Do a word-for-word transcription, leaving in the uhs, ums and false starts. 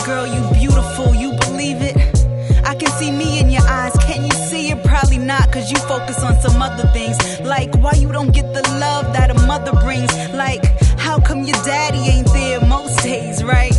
girl, you beautiful, you believe it? I can see me in your eyes, can you see it? Probably not, cause you focus on some other things. Like, why you don't get the love that a mother brings? Like, how come your daddy ain't there most days, right?